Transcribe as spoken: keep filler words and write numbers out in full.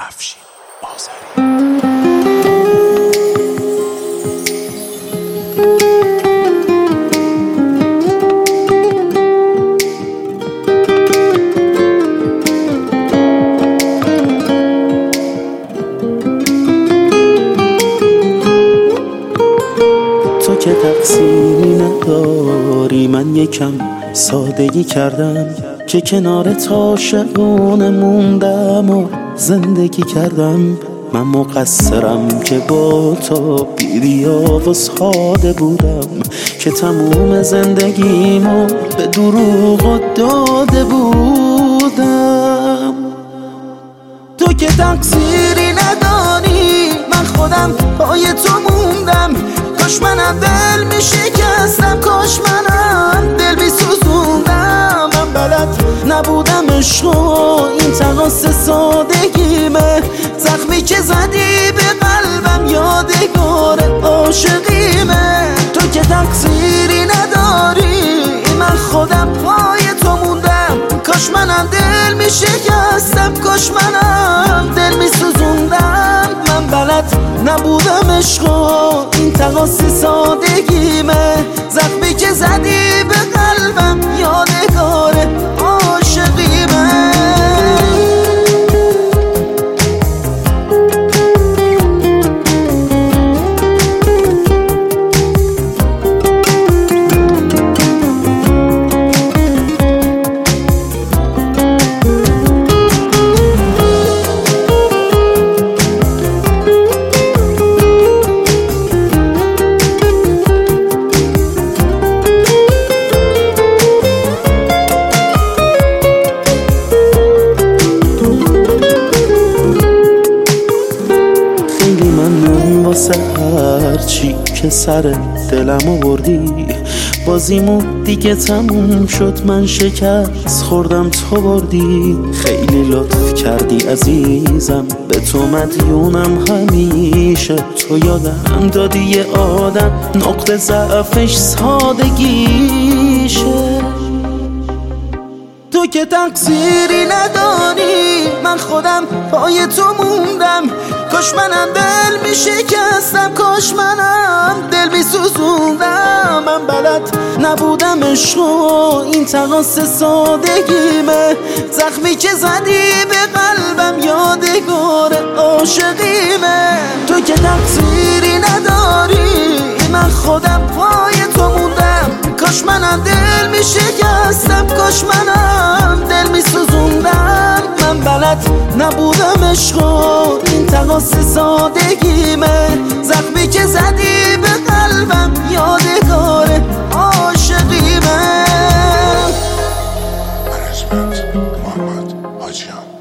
افشین آذری. تو که تقصیری نداری، من یکم سادگی کردم که کنارت عاشقونه موندم و زندگی کردم. من مقصرم که با تو بی‌ریا و ساده بودم، که تموم زندگیمو به دروغ داده بودم. تو که تقصیری نداری، من خودم پای تو موندم. کاش منم دل می شکستم، کاش منم دل می سوزوندم. من بلد نبودم عشقو این تقاس سادگیمه، زخمی که زدی به قلبم یادگار عاشقیمه. تو که تقصیری نداری، من خودم پای تو موندم. کاش منم دل می شکستم، کاش منم دل می سوزوندم. من بلد نبودم عشقو این تقاسی سادگیمه، زخمی که زدی به قلبم یادگار عاشقیمه. هرچی که سر دلم آوردی، بازیمو دیگه تموم شد، من شکست خوردم تو بردی. خیلی لطف کردی عزیزم، به تو مدیونم همیشه. تو یادم دادی یه آدم نقطه ضعفش سادگیشه. تو که تقصیری نداری، من خودم پای تو موندم. کاش منم دل می شکستم، کاش منم دل می سوزوندم. من بلد نبودم عشقو این تقاس سادگیمه، زخمی که زدی به قلبم یادگار عاشقیمه. تو که تقصیری نداری، من خودم پای تو موندم. کاش منم دل می شکستم، کاش منم دل می سوزوندم. من بلد نبودم عشقو این تقاس سادگیمه، زخمی که زدی به قلبم یادگار عاشقیمه. منظمت محمد حاجیان.